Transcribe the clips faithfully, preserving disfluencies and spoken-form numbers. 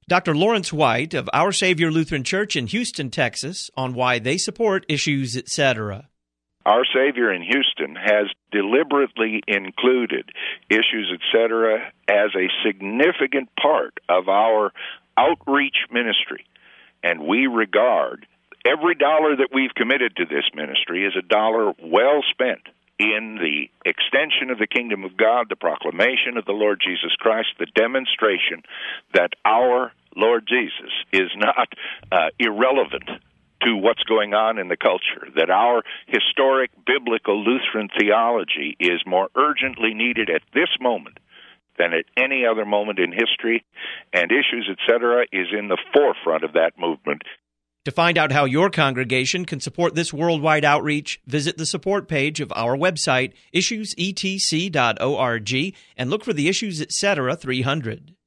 Doctor Lawrence White of Our Savior Lutheran Church in Houston, Texas, on why they support Issues, et cetera. Our Savior in Houston has deliberately included Issues, et cetera as a significant part of our outreach ministry, and we regard every dollar that we've committed to this ministry as a dollar well spent in the extension of the kingdom of God, the proclamation of the Lord Jesus Christ, the demonstration that our Lord Jesus is not uh, irrelevant to what's going on in the culture, that our historic biblical Lutheran theology is more urgently needed at this moment than at any other moment in history, and Issues, et cetera, is in the forefront of that movement. To find out how your congregation can support this worldwide outreach, visit the support page of our website, issues e t c dot org, and look for the Issues, et cetera three hundred.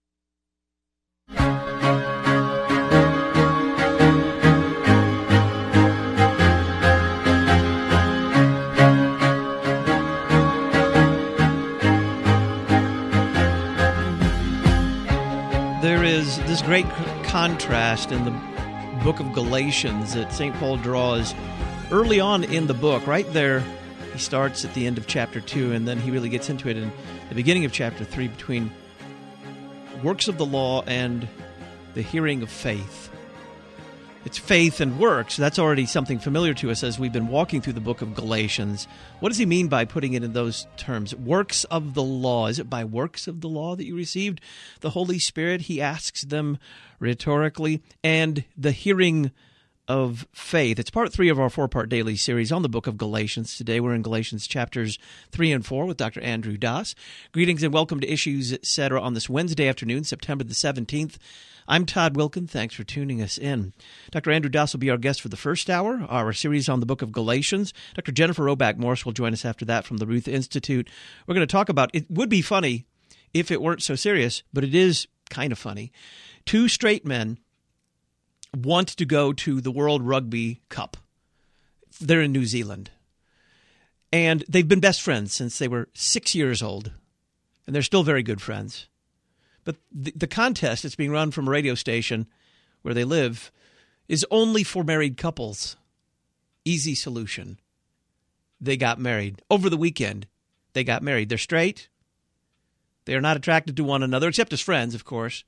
There is this great contrast in the book of Galatians that Saint Paul draws early on in the book. Right there, he starts at the end of chapter two, and then he really gets into it in the beginning of chapter three between works of the law and the hearing of faith. It's faith and works. That's already something familiar to us as we've been walking through the book of Galatians. What does he mean by putting it in those terms? Works of the law. Is it by works of the law that you received the Holy Spirit? He asks them rhetorically. And the hearing of faith. It's part three of our four-part daily series on the book of Galatians. Today we're in Galatians chapters three and four with Doctor Andrew Dass. Greetings and welcome to Issues, et cetera on this Wednesday afternoon, September the seventeenth. I'm Todd Wilkin. Thanks for tuning us in. Doctor Andrew Dass will be our guest for the first hour, our series on the book of Galatians. Doctor Jennifer Roback Morse will join us after that from the Ruth Institute. We're going to talk about, it would be funny if it weren't so serious, but it is kind of funny. Two straight men want to go to the World Rugby Cup. They're in New Zealand. And they've been best friends since they were six years old. And they're still very good friends. But the, the contest that's being run from a radio station where they live is only for married couples. Easy solution. They got married. Over the weekend, they got married. They're straight. They are not attracted to one another, except as friends, of course.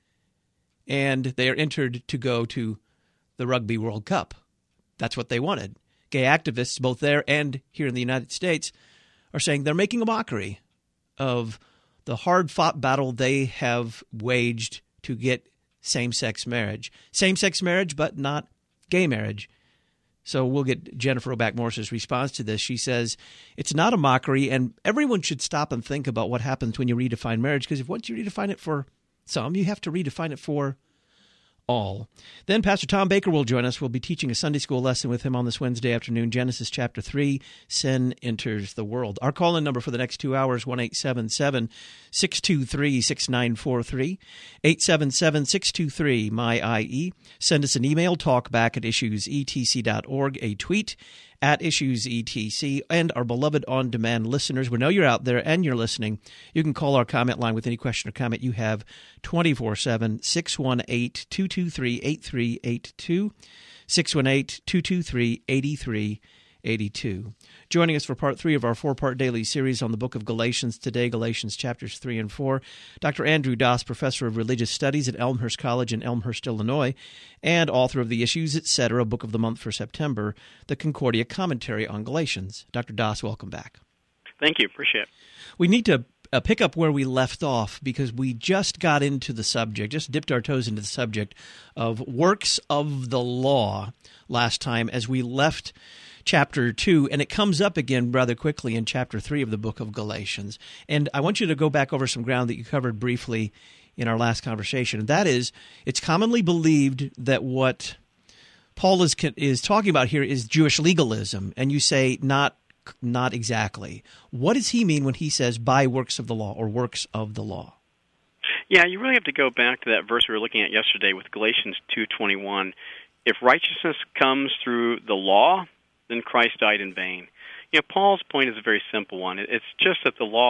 And they are entered to go to the Rugby World Cup. That's what they wanted. Gay activists, both there and here in the United States, are saying they're making a mockery of the hard-fought battle they have waged to get same-sex marriage. Same-sex marriage, but not gay marriage. So we'll get Jennifer Roback Morse's response to this. She says, it's not a mockery, and everyone should stop and think about what happens when you redefine marriage, because if once you redefine it for some, you have to redefine it for all. Then Pastor Tom Baker will join us. We'll be teaching a Sunday school lesson with him on this Wednesday afternoon, Genesis chapter three, Sin Enters the World. Our call-in number for the next two hours, one eight seven seven, six two three, six nine four three, eight seven seven, six two three, M Y I E. Send us an email, talkback at issues e t c dot org, a tweet at Issues E T C, and our beloved on-demand listeners. We know you're out there and you're listening. You can call our comment line with any question or comment you have twenty-four seven, six one eight, two two three, eight three eight two, six one eight, two two three, eight three eight two. Joining us for part three of our four-part daily series on the book of Galatians today, Galatians chapters three and four, Doctor Andrew Dass, professor of religious studies at Elmhurst College in Elmhurst, Illinois, and author of the Issues, et cetera, book of the month for September, the Concordia Commentary on Galatians. Doctor Dass, welcome back. Thank you. Appreciate it. We need to uh, pick up where we left off because we just got into the subject, just dipped our toes into the subject of works of the law last time as we left chapter two, and it comes up again rather quickly in chapter three of the book of Galatians. And I want you to go back over some ground that you covered briefly in our last conversation. And that is, it's commonly believed that what Paul is is talking about here is Jewish legalism, and you say not not exactly. What does he mean when he says by works of the law or works of the law? Yeah, you really have to go back to that verse we were looking at yesterday with Galatians two twenty-one. If righteousness comes through the law, then Christ died in vain. You know, Paul's point is a very simple one. It's just that the law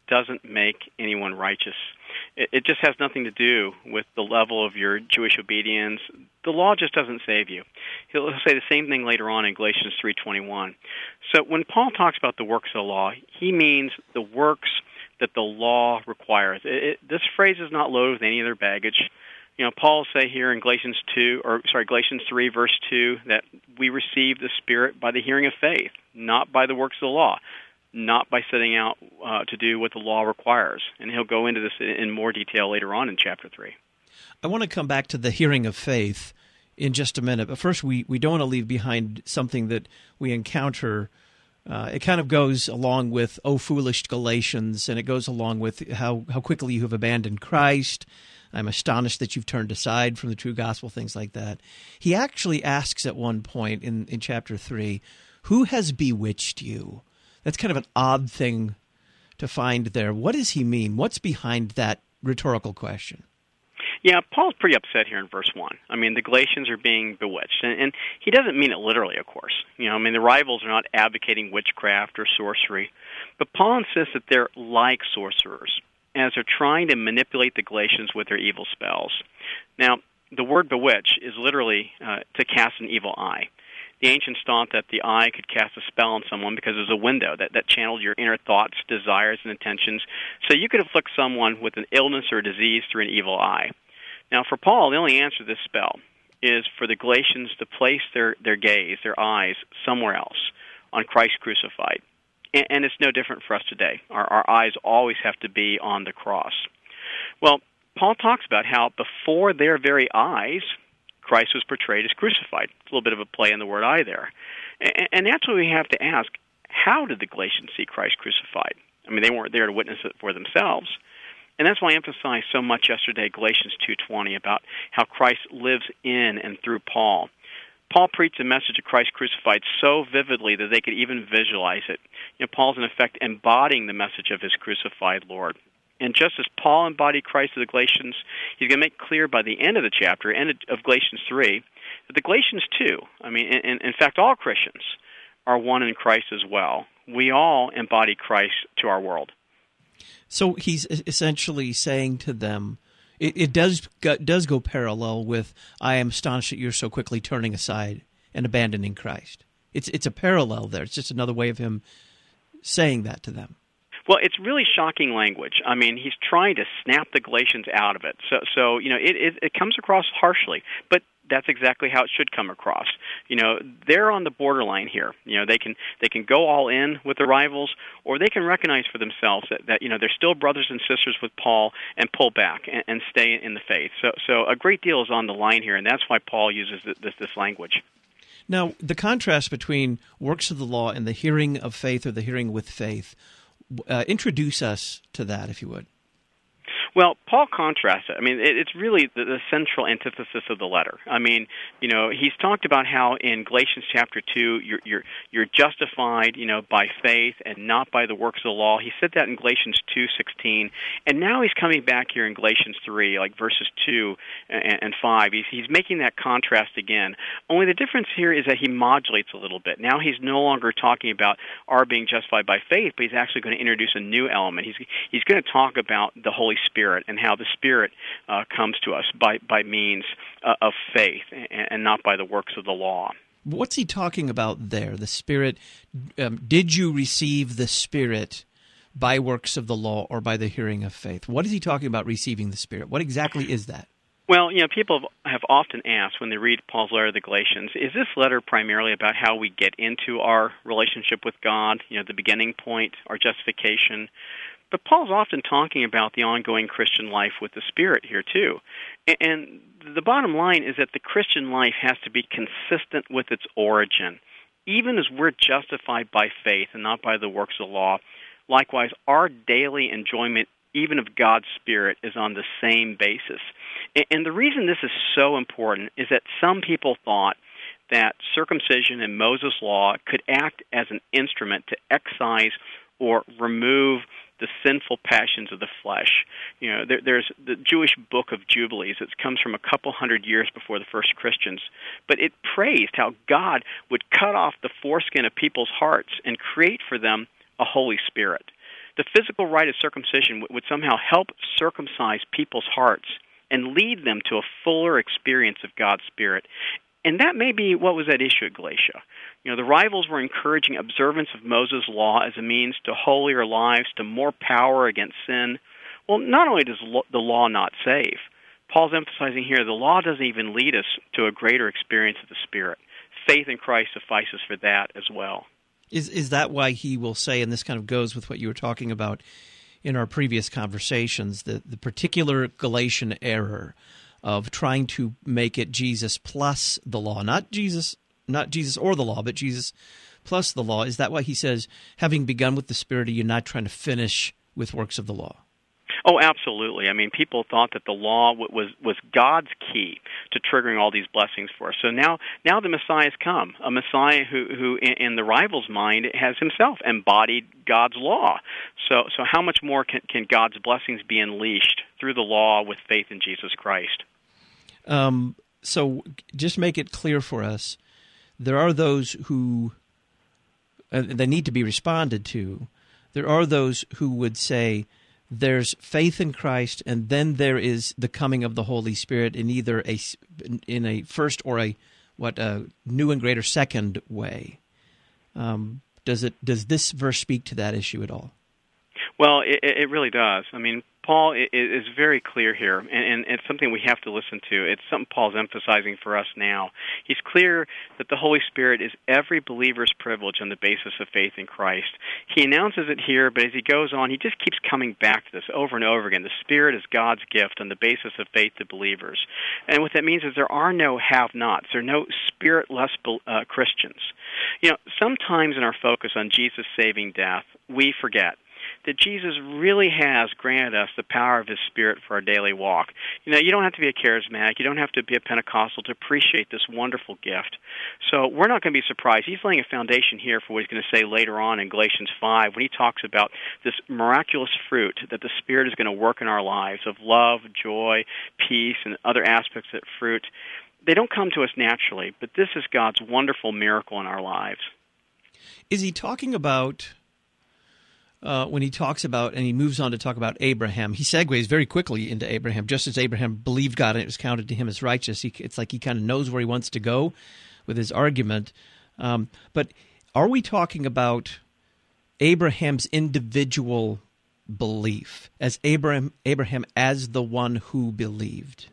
doesn't make anyone righteous. It, it just has nothing to do with the level of your Jewish obedience. The law just doesn't save you. He'll say the same thing later on in Galatians three twenty-one. So when Paul talks about the works of the law, he means the works that the law requires. It, it, this phrase is not loaded with any other baggage. You know, Paul will say here in Galatians two, or sorry, Galatians three, verse two, that we receive the Spirit by the hearing of faith, not by the works of the law, not by setting out uh, to do what the law requires. And he'll go into this in more detail later on in chapter three. I want to come back to the hearing of faith in just a minute, but first we, we don't want to leave behind something that we encounter. Uh, it kind of goes along with, "O foolish Galatians," and it goes along with how, how quickly you have abandoned Christ. I'm astonished that you've turned aside from the true gospel, things like that. He actually asks at one point in, in chapter three, "Who has bewitched you?" That's kind of an odd thing to find there. What does he mean? What's behind that rhetorical question? Yeah, Paul's pretty upset here in verse one. I mean, the Galatians are being bewitched, and, and he doesn't mean it literally, of course. You know, I mean, the rivals are not advocating witchcraft or sorcery, but Paul insists that they're like sorcerers, as they're trying to manipulate the Galatians with their evil spells. Now, the word bewitch is literally uh, to cast an evil eye. The ancients thought that the eye could cast a spell on someone because it was a window that, that channeled your inner thoughts, desires, and intentions. So you could afflict someone with an illness or a disease through an evil eye. Now, for Paul, the only answer to this spell is for the Galatians to place their, their gaze, their eyes, somewhere else, on Christ crucified. And, and it's no different for us today. Our, our eyes always have to be on the cross. Well, Paul talks about how before their very eyes, Christ was portrayed as crucified. It's a little bit of a play on the word "eye" there. And, and that's what we have to ask. How did the Galatians see Christ crucified? I mean, they weren't there to witness it for themselves. And that's why I emphasized so much yesterday, Galatians two twenty, about how Christ lives in and through Paul. Paul preached the message of Christ crucified so vividly that they could even visualize it. You know, Paul's, in effect, embodying the message of his crucified Lord. And just as Paul embodied Christ to the Galatians, he's going to make clear by the end of the chapter, end of Galatians three, that the Galatians too, I mean, in, in fact, all Christians are one in Christ as well. We all embody Christ to our world. So he's essentially saying to them, it, it does does go parallel with, "I am astonished that you're so quickly turning aside and abandoning Christ." It's it's a parallel there. It's just another way of him saying that to them. Well, it's really shocking language. I mean, he's trying to snap the Galatians out of it. So, so you know, it, it, it comes across harshly, but that's exactly how it should come across. You know, they're on the borderline here. You know, they can they can go all in with the rivals, or they can recognize for themselves that, that you know, they're still brothers and sisters with Paul and pull back and, and stay in the faith. So, so a great deal is on the line here, and that's why Paul uses this this language. Now, the contrast between works of the law and the hearing of faith, or the hearing with faith, uh, introduce us to that, if you would. Well, Paul contrasts it. I mean, it, it's really the, the central antithesis of the letter. I mean, you know, he's talked about how in Galatians chapter two, you're you're you're justified, you know, by faith and not by the works of the law. He said that in Galatians two sixteen, and now he's coming back here in Galatians three, like verses two and, and five. He's he's making that contrast again. Only the difference here is that he modulates a little bit. Now he's no longer talking about our being justified by faith, but he's actually going to introduce a new element. He's he's going to talk about the Holy Spirit. And how the Spirit uh, comes to us by, by means uh, of faith and, and not by the works of the law. What's he talking about there? The Spirit, um, did you receive the Spirit by works of the law or by the hearing of faith? What is he talking about receiving the Spirit? What exactly is that? Well, you know, people have often asked when they read Paul's letter to the Galatians, is this letter primarily about how we get into our relationship with God, you know, the beginning point, our justification? But Paul's often talking about the ongoing Christian life with the Spirit here, too. And the bottom line is that the Christian life has to be consistent with its origin. Even as we're justified by faith and not by the works of the law, likewise, our daily enjoyment, even of God's Spirit, is on the same basis. And the reason this is so important is that some people thought that circumcision and Moses' law could act as an instrument to excise or remove the sinful passions of the flesh. You know, there, there's the Jewish Book of Jubilees. It comes from a couple hundred years before the first Christians. But it praised how God would cut off the foreskin of people's hearts and create for them a Holy Spirit. The physical rite of circumcision would somehow help circumcise people's hearts and lead them to a fuller experience of God's Spirit. And that may be what was at issue at Galatia. You know, the rivals were encouraging observance of Moses' law as a means to holier lives, to more power against sin. Well, not only does the law not save, Paul's emphasizing here the law doesn't even lead us to a greater experience of the Spirit. Faith in Christ suffices for that as well. Is is that why he will say, and this kind of goes with what you were talking about in our previous conversations, the, the particular Galatian error of trying to make it Jesus plus the law, not Jesus, not Jesus or the law, but Jesus plus the law. Is that why he says, having begun with the Spirit, you're not trying to finish with works of the law? Oh, absolutely. I mean, people thought that the law was was God's key to triggering all these blessings for us. So now, now the Messiah has come, a Messiah who, who in, in the rival's mind, has himself embodied God's law. So, so how much more can, can God's blessings be unleashed through the law with faith in Jesus Christ? Um, so just make it clear for us, there are those who, uh, they need to be responded to, there are those who would say, there's faith in Christ, and then there is the coming of the Holy Spirit in either a in a first or a what a new and greater second way. Um, does it does this verse speak to that issue at all? Well, it, it really does. I mean, Paul is very clear here, and it's something we have to listen to. It's something Paul's emphasizing for us now. He's clear that the Holy Spirit is every believer's privilege on the basis of faith in Christ. He announces it here, but as he goes on, he just keeps coming back to this over and over again. The Spirit is God's gift on the basis of faith to believers. And what that means is there are no have-nots. There are no Spirit-less uh, Christians. You know, sometimes in our focus on Jesus' saving death, we forget that Jesus really has granted us the power of His Spirit for our daily walk. You know, you don't have to be a charismatic, you don't have to be a Pentecostal to appreciate this wonderful gift. So we're not going to be surprised. He's laying a foundation here for what he's going to say later on in Galatians five when he talks about this miraculous fruit that the Spirit is going to work in our lives of love, joy, peace, and other aspects of that fruit. They don't come to us naturally, but this is God's wonderful miracle in our lives. Is he talking about... Uh, when he talks about, and he moves on to talk about Abraham, he segues very quickly into Abraham. Just as Abraham believed God and it was counted to him as righteous, he, it's like he kind of knows where he wants to go with his argument. Um, but are we talking about Abraham's individual belief, as Abraham, Abraham as the one who believed?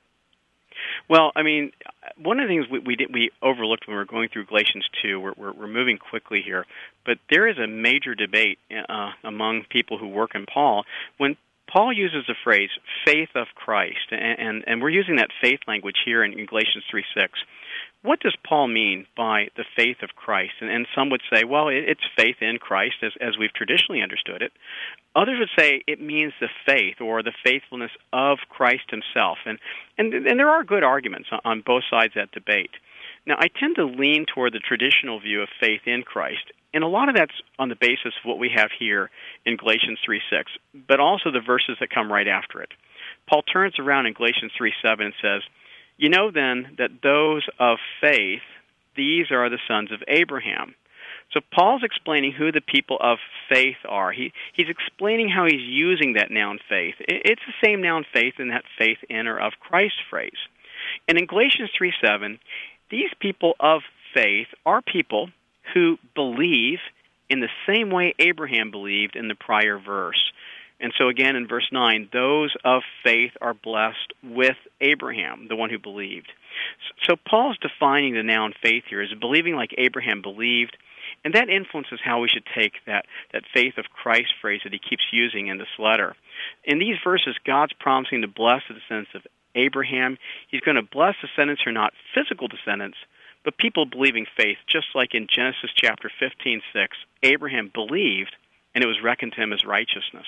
Well, I mean, one of the things we we, did, we overlooked when we were going through Galatians two, we're, we're, we're moving quickly here, but there is a major debate uh, among people who work in Paul when Paul uses the phrase faith of Christ, and, and, and we're using that faith language here in, in Galatians three six. What does Paul mean by the faith of Christ? And, and some would say, well, it, it's faith in Christ as, as we've traditionally understood it. Others would say it means the faith or the faithfulness of Christ himself. And, and, and there are good arguments on, on both sides of that debate. Now, I tend to lean toward the traditional view of faith in Christ, and a lot of that's on the basis of what we have here in Galatians three six, but also the verses that come right after it. Paul turns around in Galatians three seven and says, "You know then that those of faith, these are the sons of Abraham." So Paul's explaining who the people of faith are. He, he's explaining how he's using that noun faith. It's the same noun faith in that faith in or of Christ phrase. And in Galatians three seven, these people of faith are people who believe in the same way Abraham believed in the prior verse. And so again in verse nine, those of faith are blessed with Abraham, the one who believed. So Paul's defining the noun faith here as believing like Abraham believed, and that influences how we should take that, that faith of Christ phrase that he keeps using in this letter. In these verses, God's promising to bless the descendants of Abraham. He's going to bless descendants who are not physical descendants, but people believing faith, just like in Genesis chapter fifteen six, Abraham believed, and it was reckoned to him as righteousness.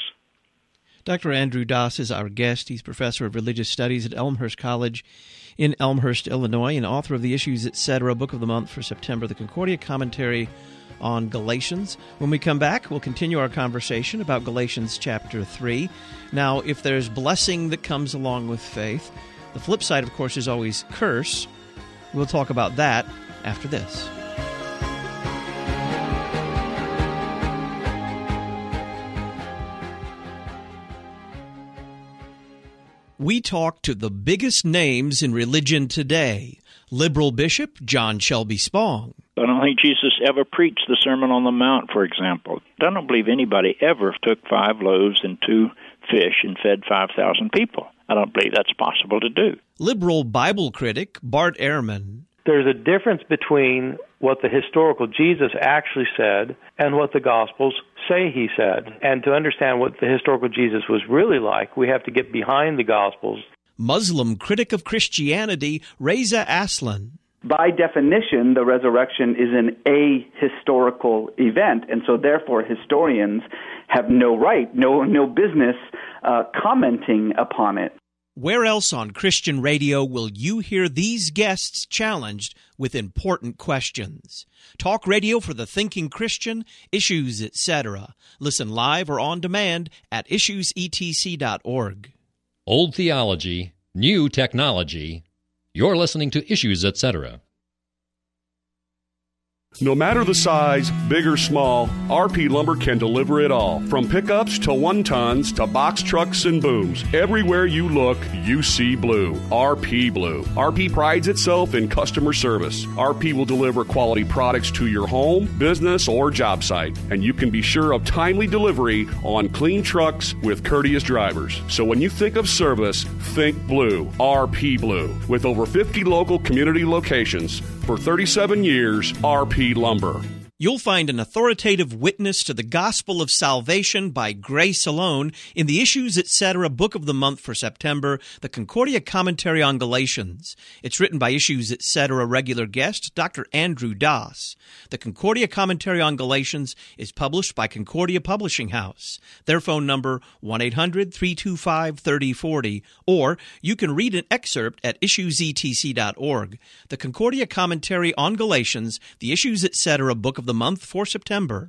Doctor Andrew Dass is our guest. He's professor of religious studies at Elmhurst College in Elmhurst, Illinois, and author of the Issues Etc. Book of the Month for September, the Concordia Commentary on Galatians. When we come back, we'll continue our conversation about Galatians chapter three. Now, if there's blessing that comes along with faith, the flip side, of course, is always curse. We'll talk about that after this. We talk to the biggest names in religion today. Liberal Bishop John Shelby Spong. I don't think Jesus ever preached the Sermon on the Mount, for example. I don't believe anybody ever took five loaves and two fish and fed five thousand people. I don't believe that's possible to do. Liberal Bible critic Bart Ehrman. There's a difference between what the historical Jesus actually said and what the Gospels say he said. And to understand what the historical Jesus was really like, we have to get behind the Gospels. Muslim critic of Christianity Reza Aslan. By definition, the resurrection is an ahistorical event, and so therefore historians have no right, no no business uh, commenting upon it. Where else on Christian radio will you hear these guests challenged with important questions? Talk radio for the thinking Christian, Issues, et cetera. Listen live or on demand at issues e t c dot org. Old theology, new technology. You're listening to Issues, et cetera. No matter the size, big or small, R P Lumber can deliver it all. From pickups to one-tons to box trucks and booms. Everywhere you look, you see blue. R P Blue. R P prides itself in customer service. R P will deliver quality products to your home, business, or job site. And you can be sure of timely delivery on clean trucks with courteous drivers. So when you think of service, think blue. R P Blue. With over fifty local community locations. For thirty-seven years, R P Lumber. You'll find an authoritative witness to the gospel of salvation by grace alone in the Issues, et cetera. Book of the Month for September, the Concordia Commentary on Galatians. It's written by Issues, et cetera. regular guest, Doctor Andrew Doss. The Concordia Commentary on Galatians is published by Concordia Publishing House. Their phone number, one eight hundred three two five three oh four oh, or you can read an excerpt at issues e t c dot org. The Concordia Commentary on Galatians, the Issues, et cetera. Book of the Month for September.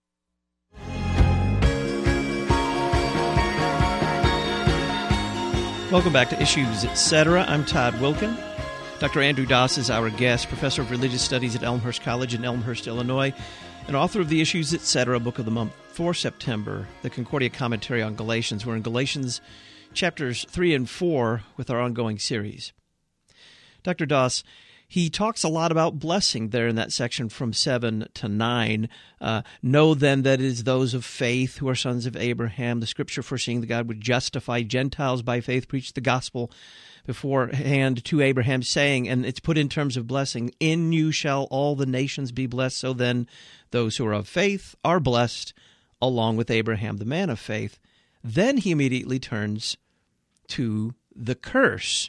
Welcome back to Issues, et cetera. I'm Todd Wilkin. Doctor Andrew Doss is our guest, professor of religious studies at Elmhurst College in Elmhurst, Illinois, and author of the Issues, et cetera. Book of the Month for September, the Concordia Commentary on Galatians. We're in Galatians chapters three and four with our ongoing series. Doctor Doss, he talks a lot about blessing there in that section from seven to nine. Uh, know then that it is those of faith who are sons of Abraham. The Scripture foreseeing that God would justify Gentiles by faith, preach the gospel beforehand to Abraham, saying, and it's put in terms of blessing, in you shall all the nations be blessed. So then those who are of faith are blessed along with Abraham, the man of faith. Then he immediately turns to the curse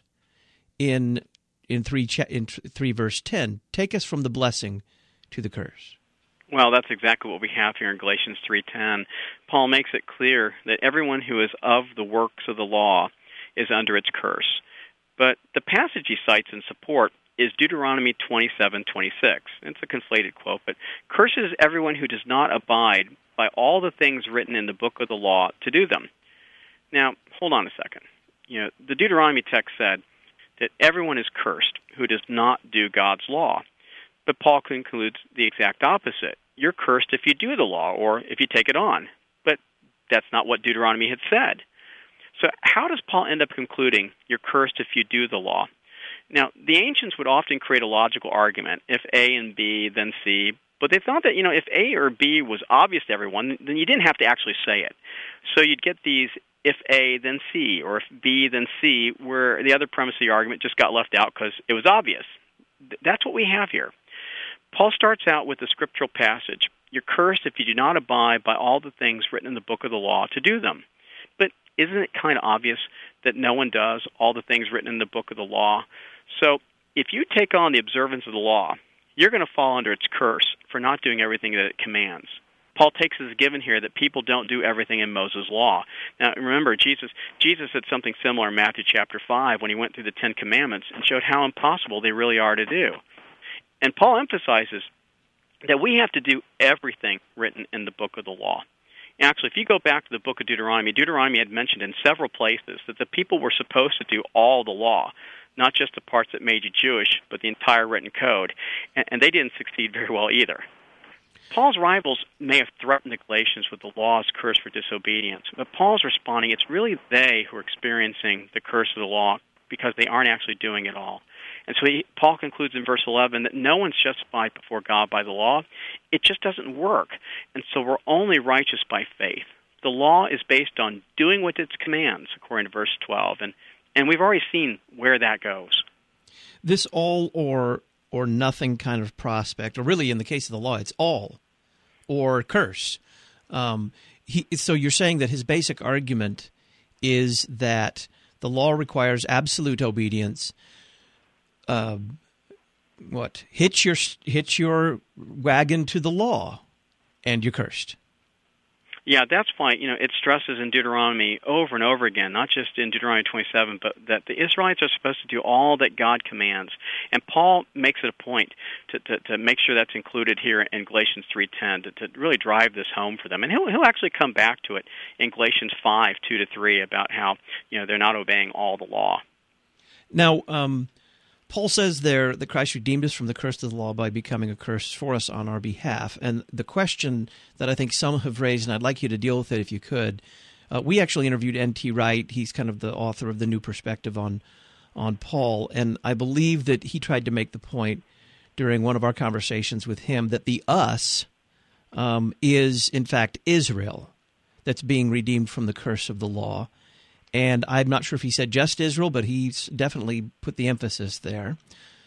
in In three, in three verse ten. Take us from the blessing to the curse. Well, that's exactly what we have here in Galatians three ten. Paul makes it clear that everyone who is of the works of the law is under its curse. But the passage he cites in support is Deuteronomy twenty-seven twenty-six. It's a conflated quote, but curses everyone who does not abide by all the things written in the book of the law to do them. Now, hold on a second. You know, the Deuteronomy text said that everyone is cursed who does not do God's law. But Paul concludes the exact opposite. You're cursed if you do the law or if you take it on. But that's not what Deuteronomy had said. So how does Paul end up concluding you're cursed if you do the law? Now, the ancients would often create a logical argument, if A and B, then C. But they thought that, you know, if A or B was obvious to everyone, then you didn't have to actually say it. So you'd get these if A, then C, or if B, then C, where the other premise of the argument just got left out because it was obvious. That's what we have here. Paul starts out with the scriptural passage. You're cursed if you do not abide by all the things written in the book of the law to do them. But isn't it kind of obvious that no one does all the things written in the book of the law? So if you take on the observance of the law, you're going to fall under its curse for not doing everything that it commands. Paul takes as a given here that people don't do everything in Moses' law. Now, remember, Jesus Jesus said something similar in Matthew chapter five when he went through the Ten Commandments and showed how impossible they really are to do. And Paul emphasizes that we have to do everything written in the book of the law. Actually, if you go back to the book of Deuteronomy, Deuteronomy had mentioned in several places that the people were supposed to do all the law, not just the parts that made you Jewish, but the entire written code. And, and they didn't succeed very well either. Paul's rivals may have threatened the Galatians with the law's curse for disobedience, but Paul's responding, it's really they who are experiencing the curse of the law because they aren't actually doing it all. And so he, Paul concludes in verse eleven that no one's justified before God by the law. It just doesn't work. And so we're only righteous by faith. The law is based on doing what it commands, according to verse twelve. And, and we've already seen where that goes. This all or or nothing kind of prospect, or really in the case of the law, it's all or curse. Um, he, so you're saying that his basic argument is that the law requires absolute obedience. Uh, what? Hitch your hitch your wagon to the law, and you're cursed. Yeah, that's why, you know, it stresses in Deuteronomy over and over again, not just in Deuteronomy twenty-seven, but that the Israelites are supposed to do all that God commands. And Paul makes it a point to, to, to make sure that's included here in Galatians three ten, to, to really drive this home for them. And he'll, he'll actually come back to it in Galatians five two to three about how, you know, they're not obeying all the law. Now, um, Paul says there that Christ redeemed us from the curse of the law by becoming a curse for us on our behalf. And the question that I think some have raised, and I'd like you to deal with it if you could, uh, we actually interviewed N T Wright. He's kind of the author of the New Perspective on on Paul, and I believe that he tried to make the point during one of our conversations with him that the us um, is, in fact, Israel that's being redeemed from the curse of the law. And I'm not sure if he said just Israel, but he's definitely put the emphasis there.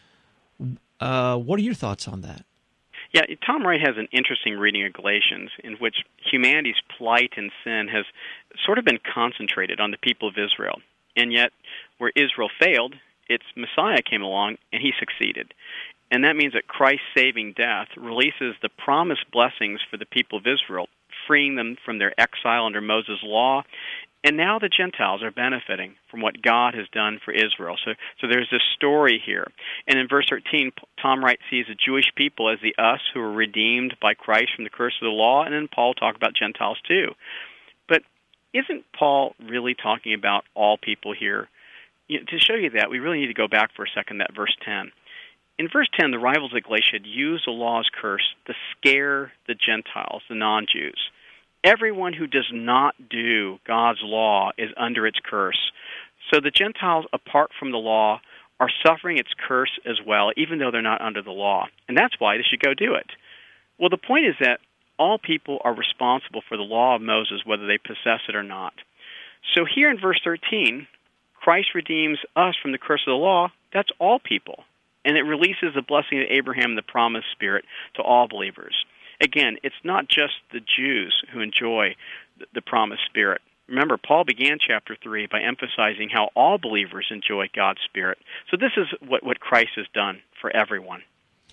Uh, what are your thoughts on that? Yeah, Tom Wright has an interesting reading of Galatians in which humanity's plight and sin has sort of been concentrated on the people of Israel. And yet, where Israel failed, its Messiah came along and he succeeded. And that means that Christ's saving death releases the promised blessings for the people of Israel, freeing them from their exile under Moses' law. And now the Gentiles are benefiting from what God has done for Israel. So so there's this story here. And in verse thirteen, Tom Wright sees the Jewish people as the us who are redeemed by Christ from the curse of the law, and then Paul talk about Gentiles too. But isn't Paul really talking about all people here? You know, to show you that, we really need to go back for a second to that verse ten. In verse ten, the rivals of Galatia had used the law's curse to scare the Gentiles, the non-Jews. Everyone who does not do God's law is under its curse. So the Gentiles, apart from the law, are suffering its curse as well, even though they're not under the law. And that's why they should go do it. Well, the point is that all people are responsible for the law of Moses, whether they possess it or not. So here in verse thirteen, Christ redeems us from the curse of the law. That's all people. And it releases the blessing of Abraham and the promised Spirit to all believers. Again, it's not just the Jews who enjoy the promised Spirit. Remember, Paul began chapter three by emphasizing how all believers enjoy God's Spirit. So this is what, what Christ has done for everyone.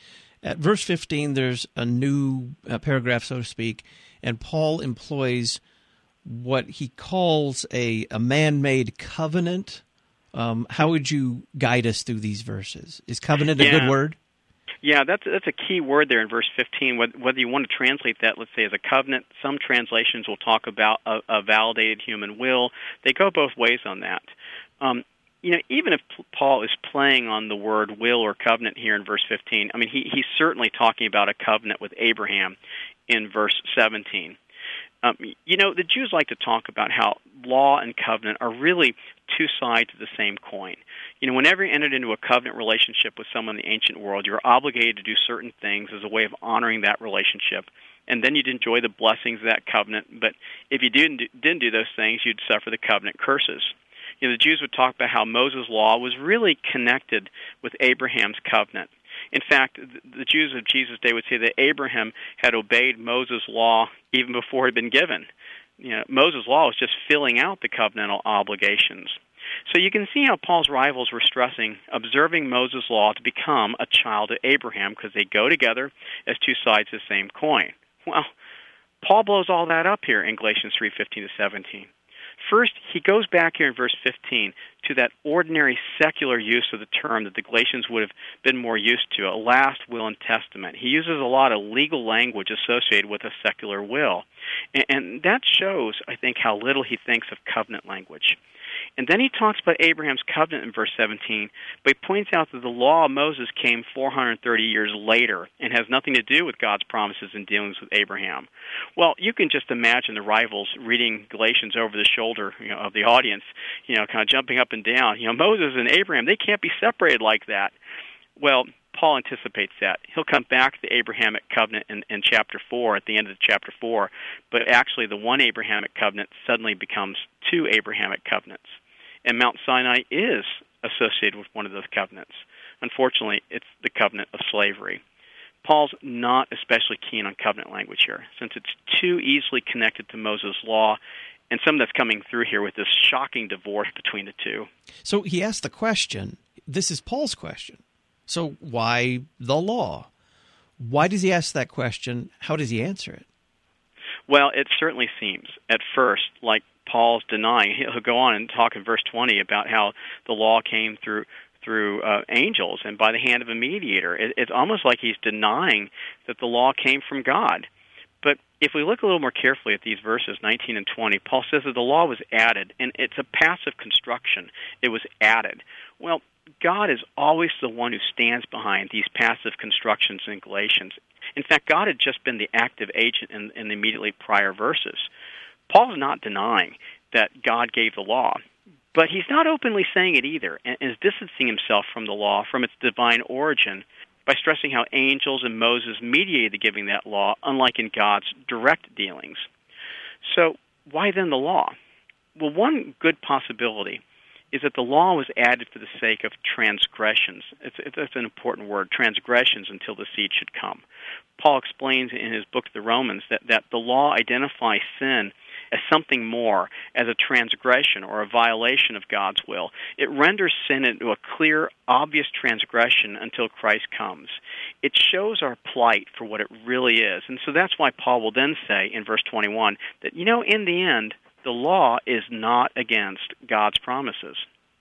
At verse fifteen, there's a new uh, paragraph, so to speak, and Paul employs what he calls a, a man-made covenant. Um, how would you guide us through these verses? Is covenant a yeah. good word? Yeah, that's that's a key word there in verse fifteen. Whether you want to translate that, let's say, as a covenant, some translations will talk about a, a validated human will. They go both ways on that. Um, you know, even if Paul is playing on the word will or covenant here in verse fifteen, I mean, he, he's certainly talking about a covenant with Abraham in verse seventeen. Um, you know, the Jews like to talk about how law and covenant are really two sides of the same coin. You know, whenever you entered into a covenant relationship with someone in the ancient world, you were obligated to do certain things as a way of honoring that relationship, and then you'd enjoy the blessings of that covenant. But if you didn't do, didn't do those things, you'd suffer the covenant curses. You know, the Jews would talk about how Moses' law was really connected with Abraham's covenant. In fact, the Jews of Jesus' day would say that Abraham had obeyed Moses' law even before it had been given. You know, Moses' law was just filling out the covenantal obligations. So you can see how Paul's rivals were stressing observing Moses' law to become a child of Abraham because they go together as two sides of the same coin. Well, Paul blows all that up here in Galatians three fifteen to seventeen. First, he goes back here in verse fifteen to that ordinary secular use of the term that the Galatians would have been more used to, a last will and testament. He uses a lot of legal language associated with a secular will. And that shows, I think, how little he thinks of covenant language. And then he talks about Abraham's covenant in verse seventeen, but he points out that the law of Moses came four hundred thirty years later and has nothing to do with God's promises and dealings with Abraham. Well, you can just imagine the rivals reading Galatians over the shoulder, you know, of the audience, you know, kind of jumping up and down. You know, Moses and Abraham, they can't be separated like that. Well, Paul anticipates that. He'll come back to the Abrahamic covenant in, in chapter four, at the end of chapter four, but actually the one Abrahamic covenant suddenly becomes two Abrahamic covenants. And Mount Sinai is associated with one of those covenants. Unfortunately, it's the covenant of slavery. Paul's not especially keen on covenant language here, since it's too easily connected to Moses' law, and some that's coming through here with this shocking divorce between the two. So he asked the question, this is Paul's question. So why the law? Why does he ask that question? How does he answer it? Well, it certainly seems at first like Paul's denying. He'll go on and talk in verse twenty about how the law came through through uh, angels and by the hand of a mediator. It, it's almost like he's denying that the law came from God. But if we look a little more carefully at these verses, nineteen and twenty, Paul says that the law was added, and it's a passive construction. It was added. Well, God is always the one who stands behind these passive constructions in Galatians. In fact, God had just been the active agent in, in the immediately prior verses. Paul's not denying that God gave the law, but he's not openly saying it either, and is distancing himself from the law, from its divine origin, by stressing how angels and Moses mediated the giving that law, unlike in God's direct dealings. So why then the law? Well, one good possibility is that the law was added for the sake of transgressions. It's, it's an important word, transgressions, until the seed should come. Paul explains in his book, The Romans, that, that the law identifies sin as something more, as a transgression or a violation of God's will. It renders sin into a clear, obvious transgression until Christ comes. It shows our plight for what it really is. And so that's why Paul will then say in verse twenty-one that, you know, in the end, the law is not against God's promises.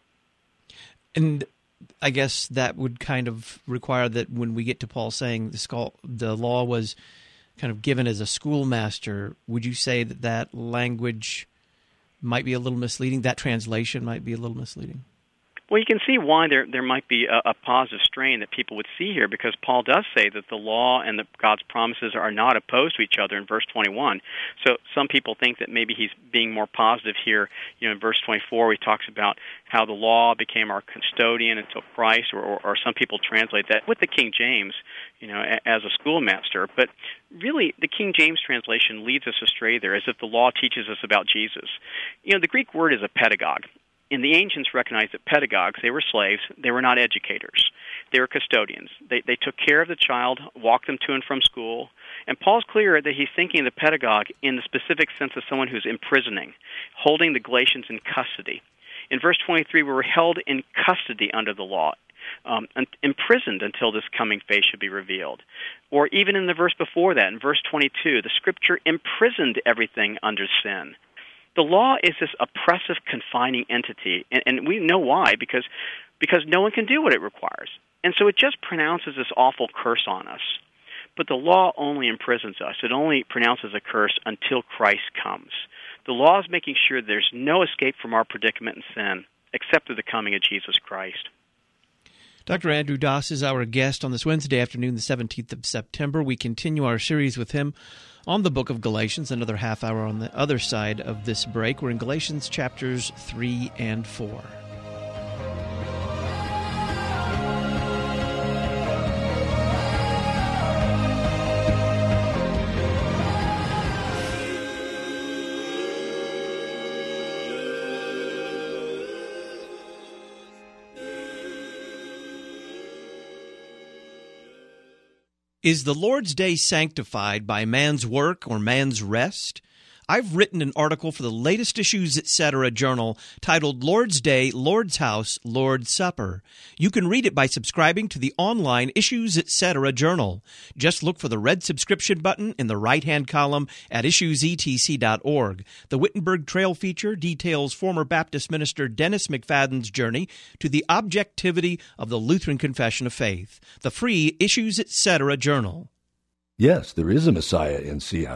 And I guess that would kind of require that when we get to Paul saying the, the law was kind of given as a schoolmaster, would you say that that language might be a little misleading? That translation might be a little misleading? Well, you can see why there there might be a, a positive strain that people would see here, because Paul does say that the law and the, God's promises are not opposed to each other in verse twenty-one. So some people think that maybe he's being more positive here. You know, in verse twenty-four, he talks about how the law became our custodian until Christ, or, or, or some people translate that with the King James, you know, as a schoolmaster. But really, the King James translation leads us astray there, as if the law teaches us about Jesus. You know, the Greek word is a pedagogue. And the ancients recognized that pedagogues, they were slaves, they were not educators. They were custodians. They they took care of the child, walked them to and from school. And Paul's clear that he's thinking of the pedagogue in the specific sense of someone who's imprisoning, holding the Galatians in custody. In verse twenty-three, we were held in custody under the law, um, imprisoned until this coming faith should be revealed. Or even in the verse before that, in verse twenty-two, the Scripture imprisoned everything under sin. The law is this oppressive, confining entity, and, and we know why, because because no one can do what it requires. And so it just pronounces this awful curse on us. But the law only imprisons us. It only pronounces a curse until Christ comes. The law is making sure there's no escape from our predicament and sin, except through the coming of Jesus Christ. Doctor Andrew Doss is our guest on this Wednesday afternoon, the seventeenth of September. We continue our series with him on the book of Galatians, another half hour on the other side of this break. We're in Galatians chapters three and four. Is the Lord's Day sanctified by man's work or man's rest? I've written an article for the latest Issues Etc. journal titled Lord's Day, Lord's House, Lord's Supper. You can read it by subscribing to the online Issues Etc. journal. Just look for the red subscription button in the right-hand column at issues e t c dot org. The Wittenberg Trail feature details former Baptist minister Dennis McFadden's journey to the objectivity of the Lutheran Confession of Faith. The free Issues Etc. journal. Yes, there is a Messiah in Seattle.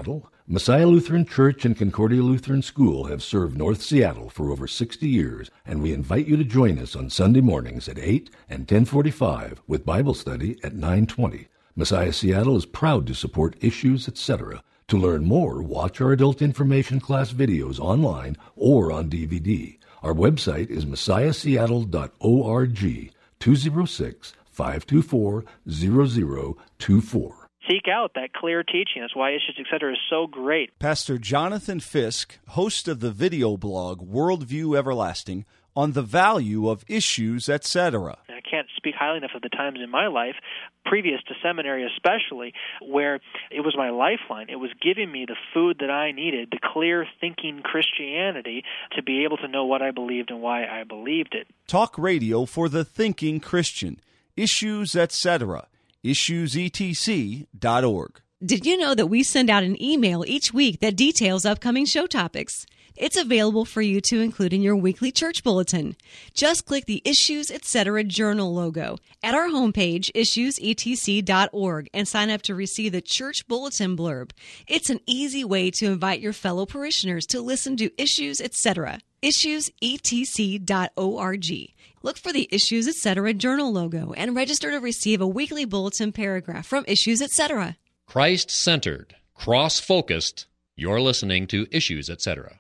Messiah Lutheran Church and Concordia Lutheran School have served North Seattle for over sixty years, and we invite you to join us on Sunday mornings at eight and ten forty-five with Bible study at nine twenty. Messiah Seattle is proud to support Issues, et cetera. To learn more, watch our adult information class videos online or on D V D. Our website is messiah seattle dot org, two oh six, five two four, zero zero two four. Seek out that clear teaching. That's why Issues, et cetera is so great. Pastor Jonathan Fisk, host of the video blog Worldview Everlasting, on the value of Issues, et cetera. I can't speak highly enough of the times in my life, previous to seminary especially, where it was my lifeline. It was giving me the food that I needed, the clear thinking Christianity, to be able to know what I believed and why I believed it. Talk radio for the thinking Christian. Issues, et cetera. issues e t c dot org. Did you know that we send out an email each week that details upcoming show topics? It's available for you to include in your weekly church bulletin. Just click the Issues, et cetera journal logo at our homepage, issues e t c dot org, and sign up to receive the church bulletin blurb. It's an easy way to invite your fellow parishioners to listen to Issues, et cetera. issues e t c dot org. Look for the Issues, et cetera journal logo and register to receive a weekly bulletin paragraph from Issues, et cetera. Christ-centered, cross-focused. You're listening to Issues, et cetera.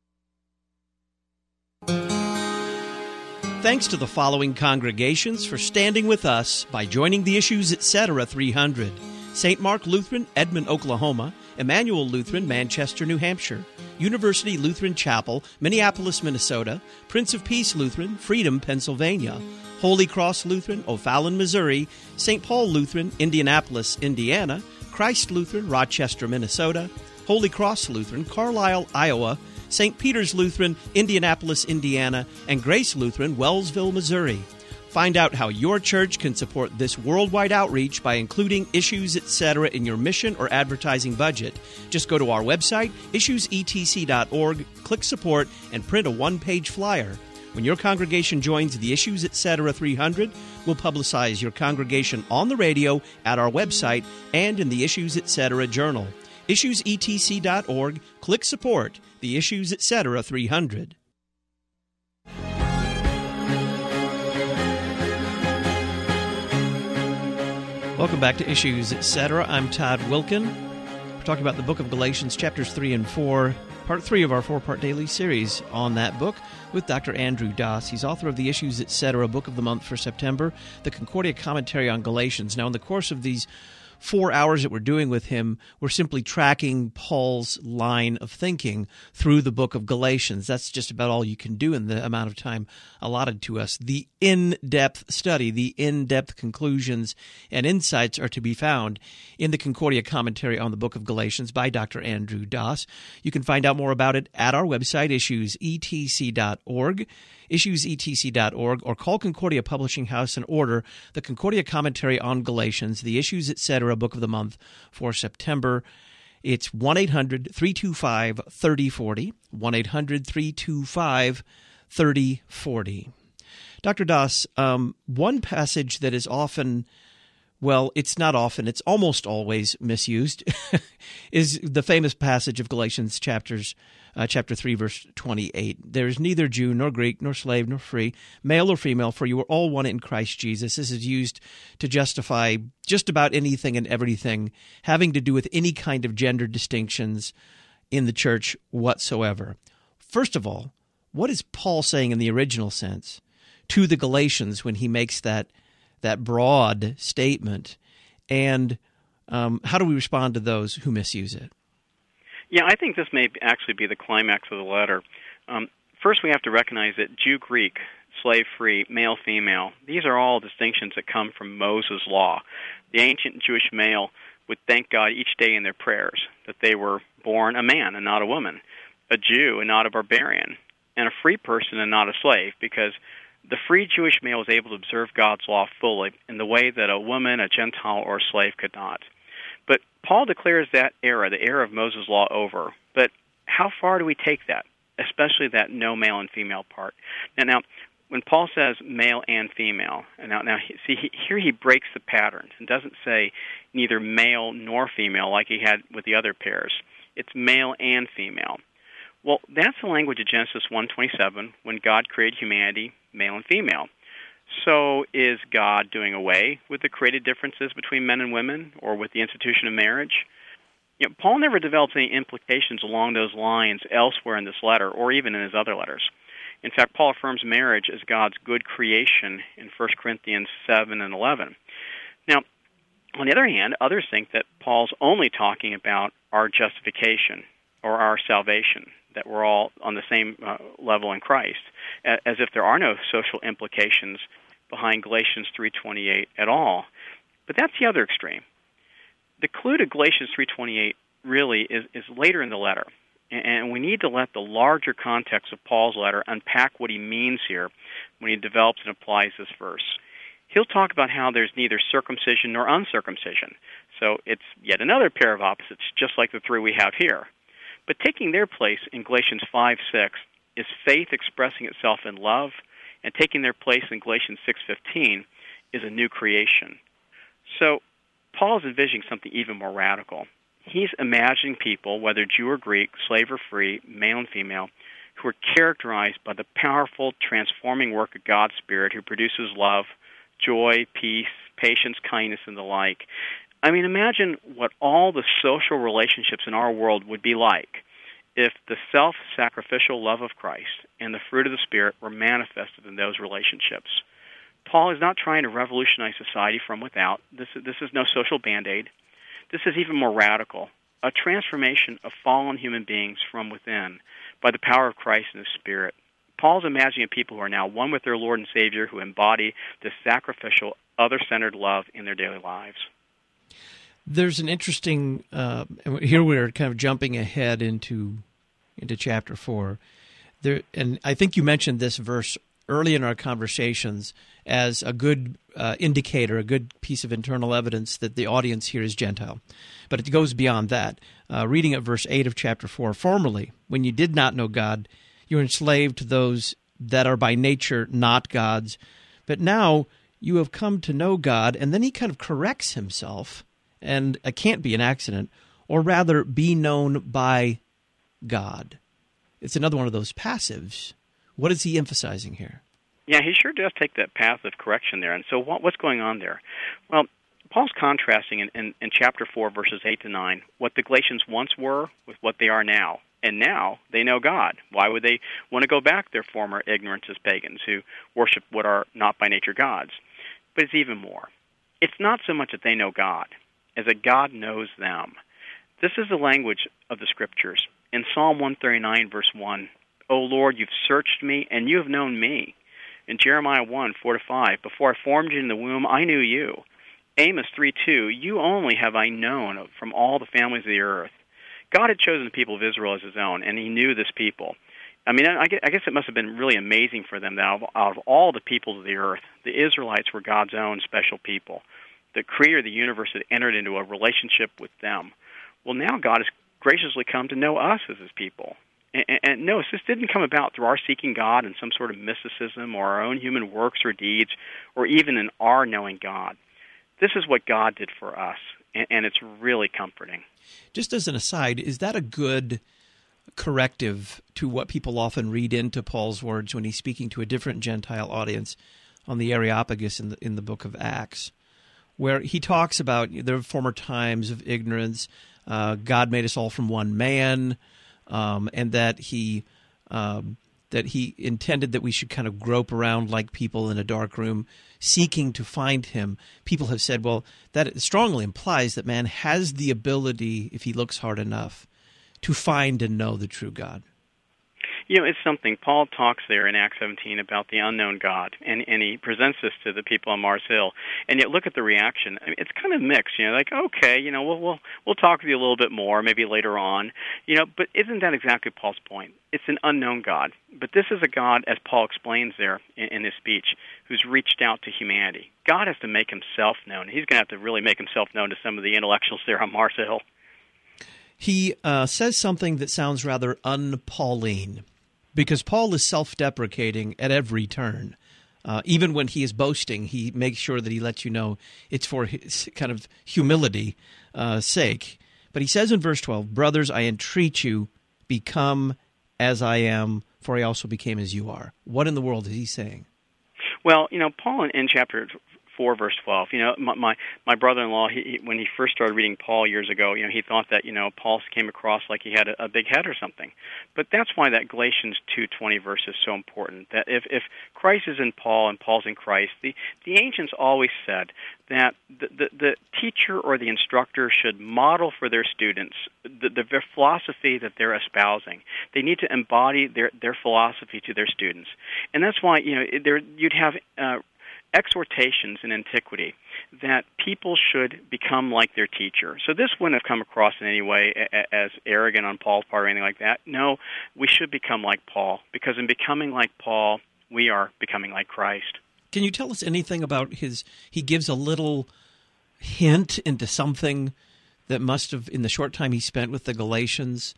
Thanks to the following congregations for standing with us by joining the Issues, et cetera three hundred. Saint Mark Lutheran, Edmond, Oklahoma. Emmanuel Lutheran, Manchester, New Hampshire. University Lutheran Chapel, Minneapolis, Minnesota. Prince of Peace Lutheran, Freedom, Pennsylvania. Holy Cross Lutheran, O'Fallon, Missouri. Saint Paul Lutheran, Indianapolis, Indiana. Christ Lutheran, Rochester, Minnesota. Holy Cross Lutheran, Carlisle, Iowa. Saint Peter's Lutheran, Indianapolis, Indiana, and Grace Lutheran, Wellsville, Missouri. Find out how your church can support this worldwide outreach by including Issues, et cetera in your mission or advertising budget. Just go to our website, issues e t c dot org, click Support, and print a one-page flyer. When your congregation joins the Issues, et cetera three hundred, we'll publicize your congregation on the radio, at our website, and in the Issues, et cetera journal. issues e t c dot org, click Support, the Issues, et cetera three hundred. Welcome back to Issues, et cetera. I'm Todd Wilkin. We're talking about the book of Galatians, chapters three and four, part three of our four-part daily series on that book with Doctor Andrew Doss. He's author of the Issues, et cetera, book of the month for September, the Concordia Commentary on Galatians. Now, in the course of these four hours that we're doing with him, we're simply tracking Paul's line of thinking through the book of Galatians. That's just about all you can do in the amount of time allotted to us. The in-depth study, the in-depth conclusions and insights are to be found in the Concordia Commentary on the book of Galatians by Doctor Andrew Doss. You can find out more about it at our website, issues e t c dot org. issues e t c dot org, or call Concordia Publishing House and order the Concordia Commentary on Galatians, the Issues, et cetera book of the month for September. It's one eight hundred three two five three oh four oh, one eight hundred three two five three oh four oh. Doctor Doss, um, one passage that is often, well, it's not often, it's almost always misused, is the famous passage of Galatians chapters Uh, chapter three, verse twenty-eight. There is neither Jew nor Greek nor slave nor free, male or female, for you are all one in Christ Jesus. This is used to justify just about anything and everything having to do with any kind of gender distinctions in the church whatsoever. First of all, what is Paul saying in the original sense to the Galatians when he makes that that broad statement? And um, how do we respond to those who misuse it? Yeah, I think this may actually be the climax of the letter. Um, first, we have to recognize that Jew-Greek, slave-free, male-female, these are all distinctions that come from Moses' law. The ancient Jewish male would thank God each day in their prayers that they were born a man and not a woman, a Jew and not a barbarian, and a free person and not a slave, because the free Jewish male was able to observe God's law fully in the way that a woman, a Gentile, or a slave could not. But Paul declares that era, the era of Moses' law, over. But how far do we take that, especially that no male and female part? Now, now when Paul says male and female, and now, now see, he, here he breaks the patterns and doesn't say neither male nor female like he had with the other pairs. It's male and female. Well, that's the language of Genesis one twenty-seven, when God created humanity, male and female. So is God doing away with the created differences between men and women, or with the institution of marriage? You know, Paul never develops any implications along those lines elsewhere in this letter, or even in his other letters. In fact, Paul affirms marriage as God's good creation in First Corinthians seven and eleven. Now, on the other hand, others think that Paul's only talking about our justification or our salvation, that we're all on the same uh, level in Christ, as if there are no social implications behind Galatians three twenty-eight at all. But that's the other extreme. The clue to Galatians three twenty-eight really is, is later in the letter, and we need to let the larger context of Paul's letter unpack what he means here when he develops and applies this verse. He'll talk about how there's neither circumcision nor uncircumcision, so it's yet another pair of opposites, just like the three we have here. But taking their place in Galatians five six is faith expressing itself in love, and taking their place in Galatians six fifteen is a new creation. So Paul's envisioning something even more radical. He's imagining people, whether Jew or Greek, slave or free, male and female, who are characterized by the powerful, transforming work of God's Spirit, who produces love, joy, peace, patience, kindness, and the like. I mean, imagine what all the social relationships in our world would be like if the self-sacrificial love of Christ and the fruit of the Spirit were manifested in those relationships. Paul is not trying to revolutionize society from without. This is, this is no social Band-Aid. This is even more radical, a transformation of fallen human beings from within by the power of Christ and His Spirit. Paul's imagining people who are now one with their Lord and Savior, who embody this sacrificial, other-centered love in their daily lives. There's an interesting, uh, here we're kind of jumping ahead into into chapter four. There, and I think you mentioned this verse early in our conversations as a good uh, indicator, a good piece of internal evidence that the audience here is Gentile. But it goes beyond that. Uh, reading at verse eight of chapter four, formerly, when you did not know God, you were enslaved to those that are by nature not gods. But now you have come to know God, and then he kind of corrects himself, and it can't be an accident, or rather be known by God. It's another one of those passives. What is he emphasizing here? Yeah, he sure does take that path of correction there. And so what, what's going on there? Well, Paul's contrasting in, in, in chapter four, verses eight to nine, what the Galatians once were with what they are now. And now they know God. Why would they want to go back to their former ignorance as pagans who worship what are not by nature gods? But it's even more. It's not so much that they know God as that God knows them. This is the language of the Scriptures. In Psalm one thirty-nine, verse one, O Lord, you've searched me, and you have known me. In Jeremiah one, four to five, before I formed you in the womb, I knew you. Amos three two, you only have I known from all the families of the earth. God had chosen the people of Israel as his own, and he knew this people. I mean, I guess it must have been really amazing for them that out of, out of all the peoples of the earth, the Israelites were God's own special people. The creator of the universe had entered into a relationship with them. Well, now God has graciously come to know us as his people. And, and, and notice, this didn't come about through our seeking God in some sort of mysticism or our own human works or deeds, or even in our knowing God. This is what God did for us, and, and it's really comforting. Just as an aside, is that a good corrective to what people often read into Paul's words when he's speaking to a different Gentile audience on the Areopagus in the, in the book of Acts, where he talks about the former times of ignorance, uh, God made us all from one man, um, and that he um, that he intended that we should kind of grope around like people in a dark room, seeking to find him. People have said, well, that strongly implies that man has the ability, if he looks hard enough, to find and know the true God. You know, it's something. Paul talks there in Acts seventeen about the unknown God, and, and he presents this to the people on Mars Hill. And yet, look at the reaction. I mean, it's kind of mixed. You know, like, okay, you know, we'll we'll we'll talk with you a little bit more, maybe later on. You know, but isn't that exactly Paul's point? It's an unknown God, but this is a God, as Paul explains there in, in his speech, who's reached out to humanity. God has to make himself known. He's going to have to really make himself known to some of the intellectuals there on Mars Hill. He uh, says something that sounds rather un-Pauline, because Paul is self-deprecating at every turn. Uh, even when he is boasting, he makes sure that he lets you know it's for his kind of humility uh, sake. But he says in verse twelve, brothers, I entreat you, become as I am, for I also became as you are. What in the world is he saying? Well, you know, Paul in, in chapter four, verse twelve, you know, my my, my brother-in-law, he, he, when he first started reading Paul years ago, you know, he thought that, you know, Paul came across like he had a, a big head or something. But that's why that Galatians two twenty verse is so important, that if, if Christ is in Paul and Paul's in Christ, the, the ancients always said that the, the, the teacher or the instructor should model for their students the, the, the philosophy that they're espousing. They need to embody their, their philosophy to their students. And that's why, you know, there you'd have uh, exhortations in antiquity that people should become like their teacher. So this wouldn't have come across in any way as arrogant on Paul's part or anything like that. No, we should become like Paul, because in becoming like Paul, we are becoming like Christ. Can you tell us anything about his, he gives a little hint into something that must have, in the short time he spent with the Galatians,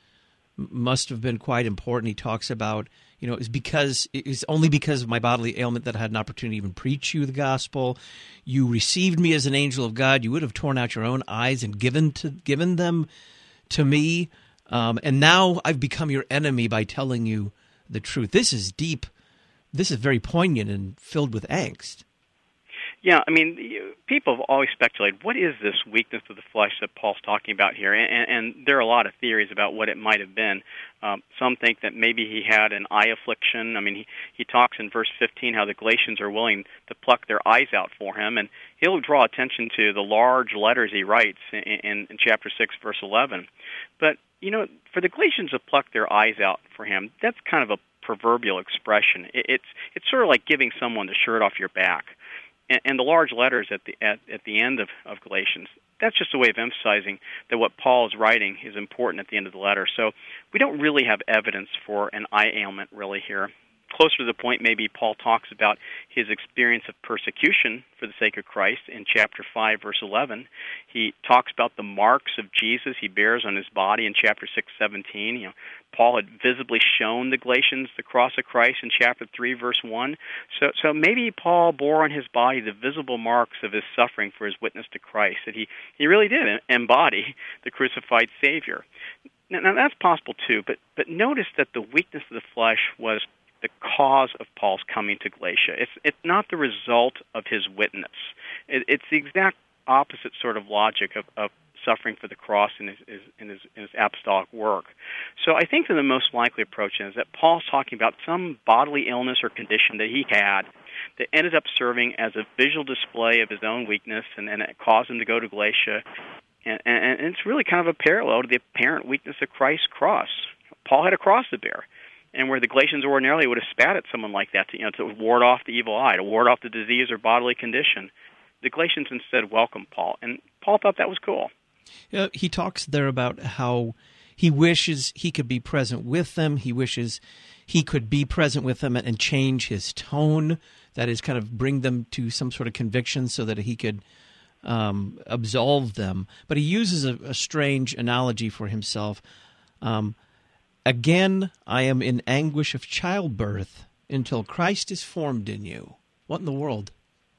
must have been quite important. He talks about, you know, it's because it is only because of my bodily ailment that I had an opportunity to even preach you the gospel. You received me as an angel of God. You would have torn out your own eyes and given to given them to me. Um, and now I've become your enemy by telling you the truth. This is deep. This is very poignant and filled with angst. Yeah, I mean, people have always speculated, what is this weakness of the flesh that Paul's talking about here? And, and there are a lot of theories about what it might have been. Um, some think that maybe he had an eye affliction. I mean, he, he talks in verse fifteen how the Galatians are willing to pluck their eyes out for him, and he'll draw attention to the large letters he writes in, in, in chapter six, verse eleven. But, you know, for the Galatians to pluck their eyes out for him, that's kind of a proverbial expression. It, it's, it's sort of like giving someone the shirt off your back. And the large letters at the at, at the end of, of Galatians, that's just a way of emphasizing that what Paul is writing is important at the end of the letter. So we don't really have evidence for an eye ailment really here. Closer to the point, maybe Paul talks about his experience of persecution for the sake of Christ in chapter five, verse eleven. He talks about the marks of Jesus he bears on his body in chapter six, seventeen. You know, Paul had visibly shown the Galatians the cross of Christ in chapter three, verse one. So, so maybe Paul bore on his body the visible marks of his suffering for his witness to Christ, that he, he really did embody the crucified Savior. Now, now that's possible too, but, but notice that the weakness of the flesh was the cause of Paul's coming to Galatia. It's it's not the result of his witness. It, it's the exact opposite sort of logic of, of suffering for the cross in his, his, in, his, in his apostolic work. So I think that the most likely approach is that Paul's talking about some bodily illness or condition that he had that ended up serving as a visual display of his own weakness, and, and it caused him to go to Galatia. And, and, and it's really kind of a parallel to the apparent weakness of Christ's cross. Paul had a cross to bear. And where the Galatians ordinarily would have spat at someone like that to, you know, to ward off the evil eye, to ward off the disease or bodily condition, the Galatians instead welcomed Paul. And Paul thought that was cool. Uh, he talks there about how he wishes he could be present with them. He wishes he could be present with them and change his tone, that is, kind of bring them to some sort of conviction so that he could um, absolve them. But he uses a, a strange analogy for himself. Um Again, I am in anguish of childbirth until Christ is formed in you. What in the world?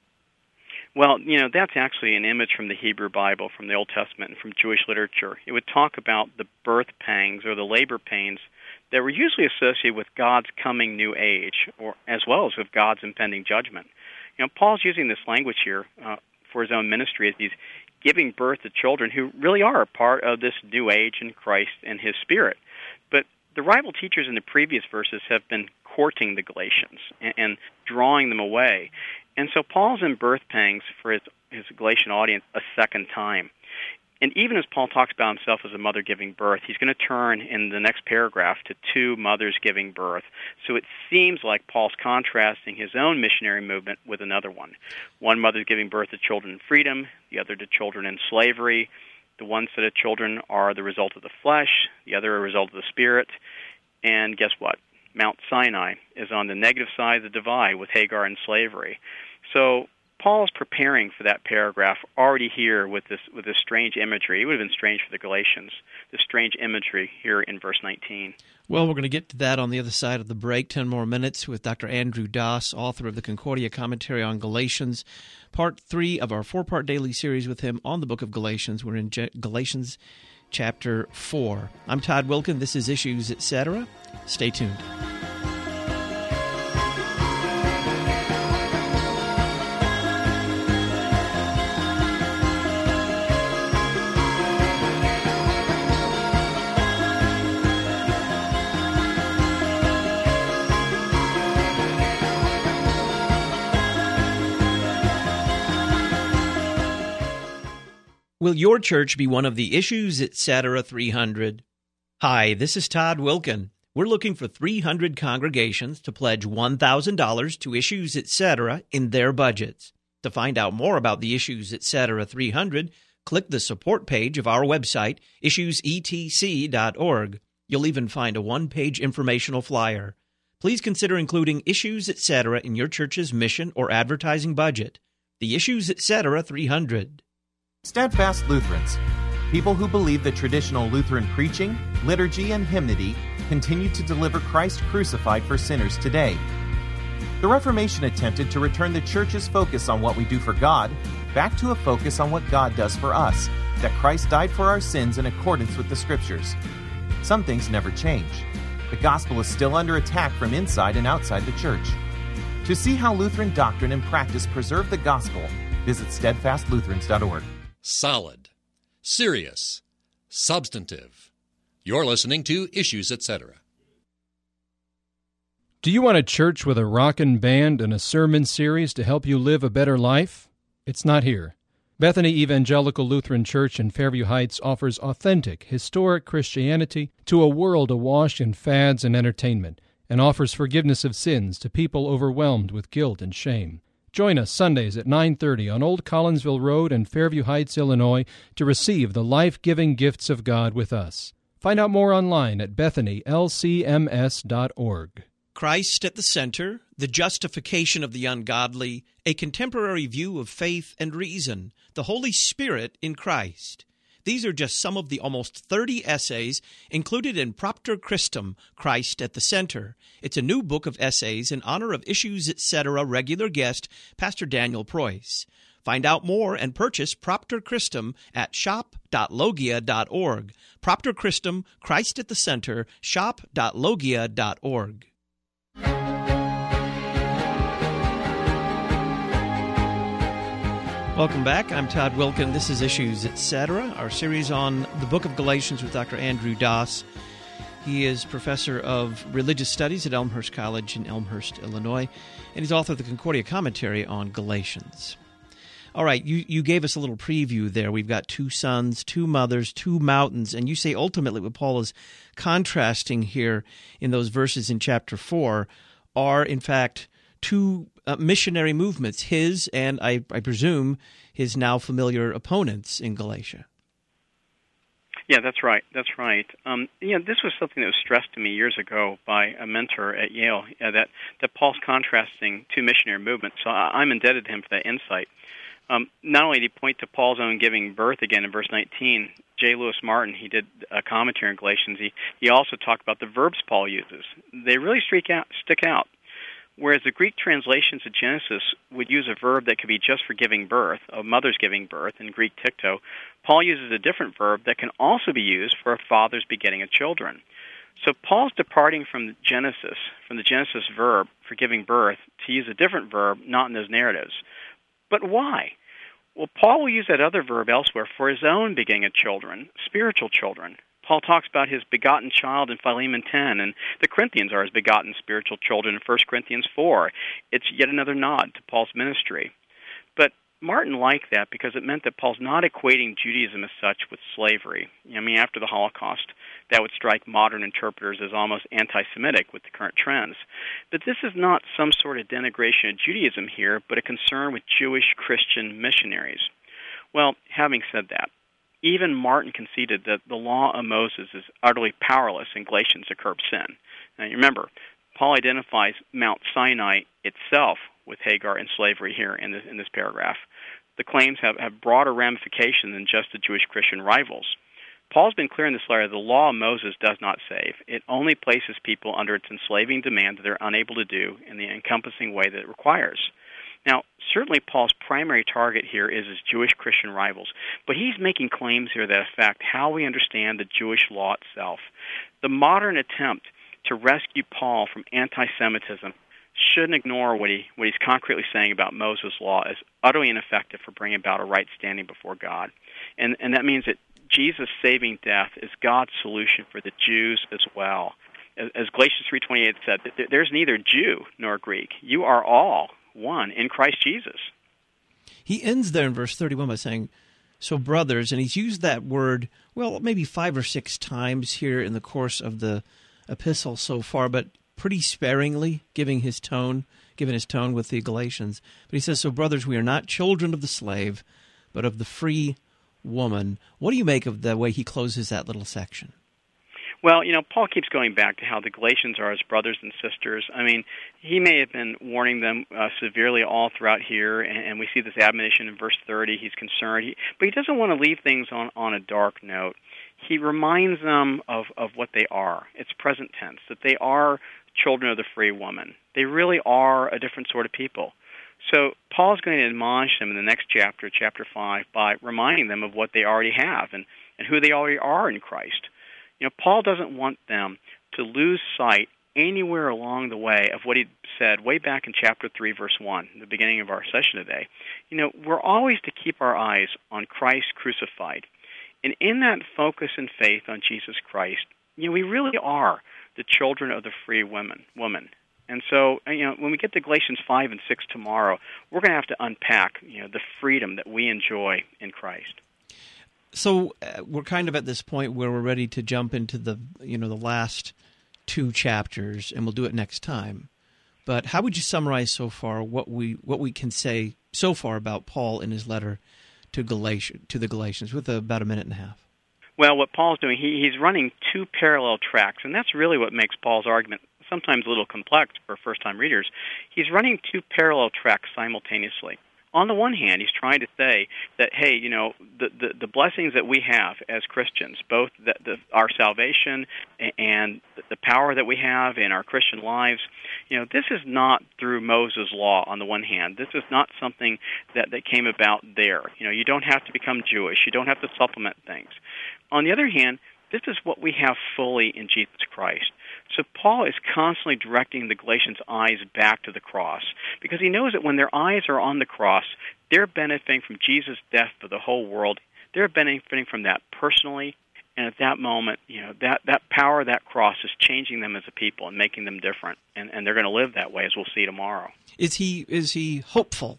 Well, you know, that's actually an image from the Hebrew Bible, from the Old Testament, and from Jewish literature. It would talk about the birth pangs or the labor pains that were usually associated with God's coming new age, or as well as with God's impending judgment. You know, Paul's using this language here uh, for his own ministry as he's giving birth to children who really are a part of this new age in Christ and his Spirit. But the rival teachers in the previous verses have been courting the Galatians and, and drawing them away. And so Paul's in birth pangs for his, his Galatian audience a second time. And even as Paul talks about himself as a mother giving birth, he's going to turn in the next paragraph to two mothers giving birth. So it seems like Paul's contrasting his own missionary movement with another one. One mother giving birth to children in freedom, the other to children in slavery. The one set of children are the result of the flesh, the other a result of the Spirit. And guess what? Mount Sinai is on the negative side of the divide with Hagar and slavery. So Paul's preparing for that paragraph already here with this with this strange imagery. It would have been strange for the Galatians, this strange imagery here in verse nineteen. Well, we're going to get to that on the other side of the break. Ten more minutes with Doctor Andrew Doss, author of the Concordia Commentary on Galatians, part three of our four-part daily series with him on the book of Galatians. We're in Galatians chapter four. I'm Todd Wilken. This is Issues, et cetera. Stay tuned. Will your church be one of the Issues, et cetera three hundred? Hi, this is Todd Wilken. We're looking for three hundred congregations to pledge one thousand dollars to Issues, et cetera in their budgets. To find out more about the Issues, et cetera three hundred, click the support page of our website, issues e t c dot org. You'll even find a one-page informational flyer. Please consider including Issues, et cetera in your church's mission or advertising budget. The Issues, et cetera three hundred. Steadfast Lutherans, people who believe that traditional Lutheran preaching, liturgy, and hymnody continue to deliver Christ crucified for sinners today. The Reformation attempted to return the Church's focus on what we do for God back to a focus on what God does for us, that Christ died for our sins in accordance with the Scriptures. Some things never change. The gospel is still under attack from inside and outside the Church. To see how Lutheran doctrine and practice preserve the gospel, visit steadfast lutherans dot org. Solid, serious, substantive. You're listening to Issues, et cetera. Do you want a church with a rockin' band and a sermon series to help you live a better life? It's not here. Bethany Evangelical Lutheran Church in Fairview Heights offers authentic, historic Christianity to a world awash in fads and entertainment, and offers forgiveness of sins to people overwhelmed with guilt and shame. Join us Sundays at nine thirty on Old Collinsville Road in Fairview Heights, Illinois, to receive the life-giving gifts of God with us. Find out more online at bethany l c m s dot org. Christ at the center, the justification of the ungodly, a contemporary view of faith and reason, the Holy Spirit in Christ. These are just some of the almost thirty essays included in Propter Christum, Christ at the Center. It's a new book of essays in honor of Issues, et cetera regular guest, Pastor Daniel Preuss. Find out more and purchase Propter Christum at shop dot logia dot org. Propter Christum, Christ at the Center, shop dot logia dot org. Welcome back. I'm Todd Wilken. This is Issues, et cetera, our series on the book of Galatians with Doctor Andrew Doss. He is professor of religious studies at Elmhurst College in Elmhurst, Illinois, and he's author of the Concordia Commentary on Galatians. All right, you, you gave us a little preview there. We've got two sons, two mothers, two mountains, and you say ultimately what Paul is contrasting here in those verses in chapter four are, in fact, two uh, missionary movements, his and, I, I presume, his now familiar opponents in Galatia. Yeah, that's right. That's right. Um, you know, this was something that was stressed to me years ago by a mentor at Yale, uh, that, that Paul's contrasting two missionary movements. So I, I'm indebted to him for that insight. Um, not only did he point to Paul's own giving birth again in verse nineteen, J. Lewis Martin, he did a commentary on Galatians. He, he also talked about the verbs Paul uses. They really stick out, stick out. Whereas the Greek translations of Genesis would use a verb that could be just for giving birth, a mother's giving birth, in Greek tikto, Paul uses a different verb that can also be used for a father's begetting of children. So Paul's departing from Genesis, from the Genesis verb for giving birth, to use a different verb, not in those narratives. But why? Well, Paul will use that other verb elsewhere for his own begetting of children, spiritual children. Paul talks about his begotten child in Philemon ten, and the Corinthians are his begotten spiritual children in First Corinthians four. It's yet another nod to Paul's ministry. But Martin liked that because it meant that Paul's not equating Judaism as such with slavery. I mean, after the Holocaust, that would strike modern interpreters as almost anti-Semitic with the current trends. But this is not some sort of denigration of Judaism here, but a concern with Jewish Christian missionaries. Well, having said that, even Martin conceded that the law of Moses is utterly powerless in Galatians to curb sin. Now, you remember, Paul identifies Mount Sinai itself with Hagar and slavery here in this, in this paragraph. The claims have, have broader ramifications than just the Jewish Christian rivals. Paul's been clear in this letter, the law of Moses does not save. It only places people under its enslaving demand that they're unable to do in the encompassing way that it requires. Now, certainly Paul's primary target here is his Jewish Christian rivals, but he's making claims here that affect how we understand the Jewish law itself. The modern attempt to rescue Paul from anti-Semitism shouldn't ignore what he what he's concretely saying about Moses' law as utterly ineffective for bringing about a right standing before God. And and that means that Jesus' saving death is God's solution for the Jews as well. As, as Galatians three twenty-eight said, there's neither Jew nor Greek. You are all one in Christ Jesus. He ends there in verse thirty-one by saying, so brothers, and he's used that word, well, maybe five or six times here in the course of the epistle so far, but pretty sparingly, giving his tone, given his tone with the Galatians. But he says, so brothers, we are not children of the slave, but of the free woman. What do you make of the way he closes that little section? Well, you know, Paul keeps going back to how the Galatians are his brothers and sisters. I mean, he may have been warning them uh, severely all throughout here, and, and we see this admonition in verse thirty. He's concerned, he, but he doesn't want to leave things on, on a dark note. He reminds them of, of what they are. It's present tense, that they are children of the free woman. They really are a different sort of people. So Paul's going to admonish them in the next chapter, chapter five, by reminding them of what they already have and, and who they already are in Christ. You know, Paul doesn't want them to lose sight anywhere along the way of what he said way back in chapter three, verse one, the beginning of our session today. You know, we're always to keep our eyes on Christ crucified. And in that focus and faith on Jesus Christ, you know, we really are the children of the free woman. woman. And so, you know, when we get to Galatians five and six tomorrow, we're going to have to unpack, you know, the freedom that we enjoy in Christ. So uh, we're kind of at this point where we're ready to jump into the, you know, the last two chapters, and we'll do it next time. But how would you summarize so far what we what we can say so far about Paul in his letter to Galatians, to the Galatians, with about a minute and a half? Well, what Paul's doing, he, he's running two parallel tracks, and that's really what makes Paul's argument sometimes a little complex for first-time readers. He's running two parallel tracks simultaneously. On the one hand, he's trying to say that, hey, you know, the, the, the blessings that we have as Christians, both the, the, our salvation and the power that we have in our Christian lives, you know, this is not through Moses' law on the one hand. This is not something that, that came about there. You know, you don't have to become Jewish. You don't have to supplement things. On the other hand, this is what we have fully in Jesus Christ. So Paul is constantly directing the Galatians' eyes back to the cross because he knows that when their eyes are on the cross, they're benefiting from Jesus' death for the whole world. They're benefiting from that personally, and at that moment, you know, that, that power of that cross is changing them as a people and making them different, and, and they're going to live that way, as we'll see tomorrow. Is he is he hopeful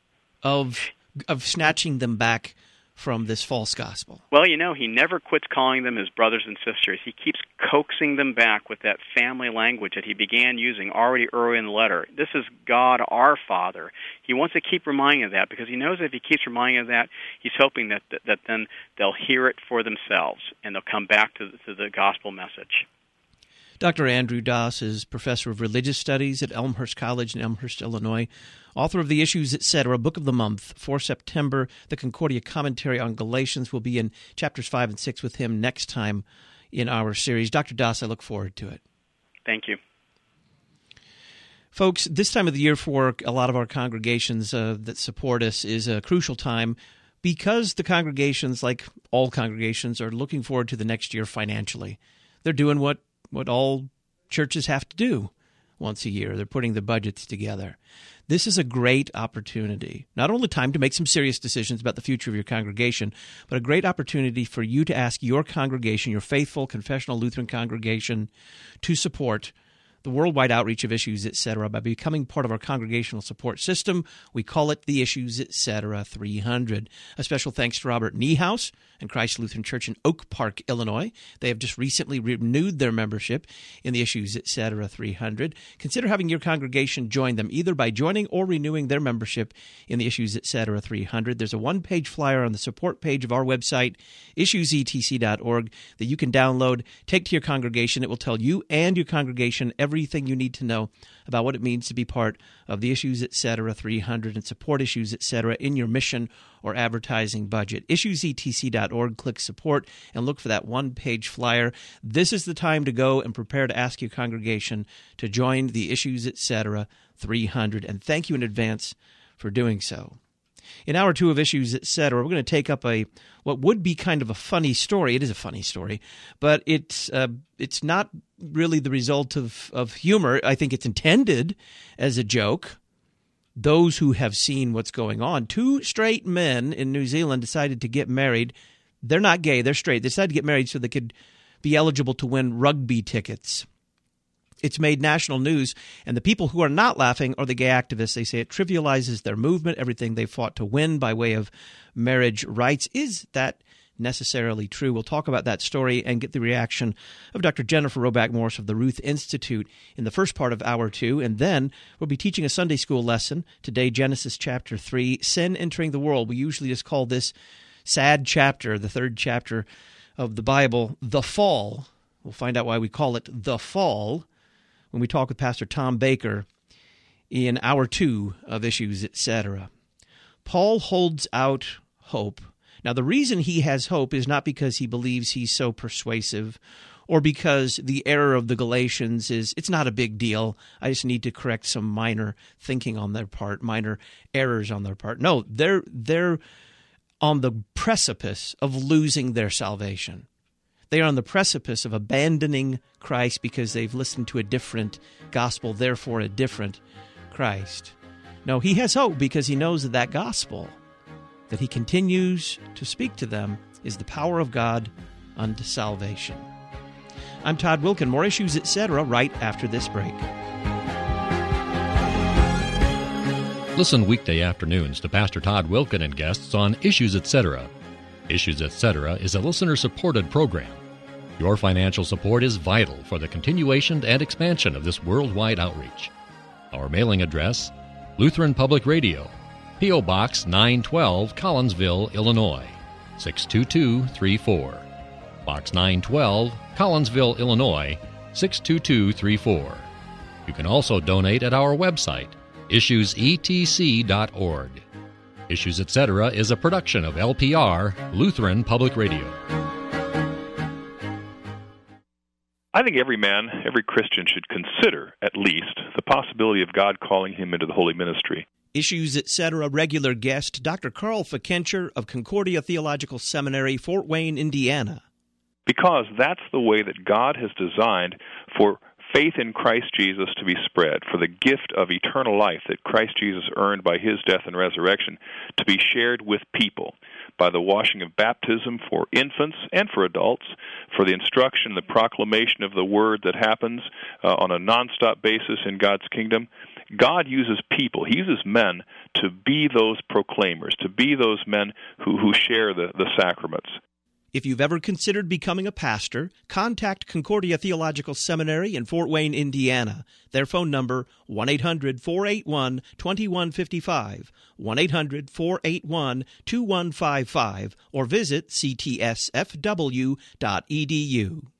of of snatching them back from this false gospel? Well, you know, he never quits calling them his brothers and sisters. He keeps coaxing them back with that family language that he began using already early in the letter. This is God, our Father. He wants to keep reminding them of that because he knows if he keeps reminding them of that, he's hoping that, that, that then they'll hear it for themselves and they'll come back to, to the gospel message. Doctor Andrew Doss is professor of religious studies at Elmhurst College in Elmhurst, Illinois, author of The Issues, et cetera, Book of the Month for September. The Concordia Commentary on Galatians will be in chapters five and six with him next time in our series. Doctor Doss, I look forward to it. Thank you. Folks, this time of the year for a lot of our congregations uh, that support us is a crucial time because the congregations, like all congregations, are looking forward to the next year financially. They're doing what what all churches have to do once a year. They're putting the budgets together. This is a great opportunity, not only time to make some serious decisions about the future of your congregation, but a great opportunity for you to ask your congregation, your faithful confessional Lutheran congregation, to support the worldwide outreach of Issues, et cetera, by becoming part of our congregational support system. We call it the Issues, et cetera, three hundred. A special thanks to Robert Niehaus and Christ Lutheran Church in Oak Park, Illinois. They have just recently renewed their membership in the Issues, et cetera, three hundred. Consider having your congregation join them, either by joining or renewing their membership in the Issues, et cetera, three hundred. There's a one-page flyer on the support page of our website, issues e t c dot org, that you can download, take to your congregation. It will tell you and your congregation every everything you need to know about what it means to be part of the Issues, et cetera, three hundred and support Issues, et cetera, in your mission or advertising budget. issues e t c dot org, click support, and look for that one-page flyer. This is the time to go and prepare to ask your congregation to join the Issues, et cetera, three hundred. And thank you in advance for doing so. In hour two of Issues, et cetera, we're going to take up a what would be kind of a funny story. It is a funny story, but it's uh, it's not really the result of, of humor. I think it's intended as a joke. Those who have seen what's going on, two straight men in New Zealand decided to get married. They're not gay, they're straight. They decided to get married so they could be eligible to win rugby tickets. It's made national news, and the people who are not laughing are the gay activists. They say it trivializes their movement, everything they fought to win by way of marriage rights. Is that necessarily true? We'll talk about that story and get the reaction of Doctor Jennifer Roback Morse of the Ruth Institute in the first part of hour two, and then we'll be teaching a Sunday school lesson today, Genesis chapter three, Sin Entering the World. We usually just call this sad chapter, the third chapter of the Bible, the fall. We'll find out why we call it the fall when we talk with Pastor Tom Baker in hour two of Issues, et cetera. Paul holds out hope. Now, the reason he has hope is not because he believes he's so persuasive or because the error of the Galatians is, it's not a big deal. I just need to correct some minor thinking on their part, minor errors on their part. No, they're they're on the precipice of losing their salvation. They are on the precipice of abandoning Christ because they've listened to a different gospel, therefore a different Christ. No, he has hope because he knows that that gospel that he continues to speak to them is the power of God unto salvation. I'm Todd Wilken. More Issues, et cetera, right after this break. Listen weekday afternoons to Pastor Todd Wilken and guests on Issues, et cetera. Issues, et cetera is a listener-supported program. Your financial support is vital for the continuation and expansion of this worldwide outreach. Our mailing address, Lutheran Public Radio, P O. Box nine twelve, Collinsville, Illinois, six two two three four. Box nine twelve, Collinsville, Illinois, six two two three four. You can also donate at our website, issues e t c dot org. Issues, et cetera is a production of L P R, Lutheran Public Radio. I think every man, every Christian should consider, at least, the possibility of God calling him into the holy ministry. Issues, et cetera regular guest, Doctor Carl Fikencher of Concordia Theological Seminary, Fort Wayne, Indiana. Because that's the way that God has designed for faith in Christ Jesus to be spread, for the gift of eternal life that Christ Jesus earned by his death and resurrection to be shared with people by the washing of baptism for infants and for adults, for the instruction, the proclamation of the word that happens uh, on a nonstop basis in God's kingdom. God uses people, he uses men to be those proclaimers, to be those men who, who share the, the sacraments. If you've ever considered becoming a pastor, contact Concordia Theological Seminary in Fort Wayne, Indiana. Their phone number, one eight hundred four eight one two one five five, one eight hundred four eight one two one five five, or visit c t s f w dot e d u.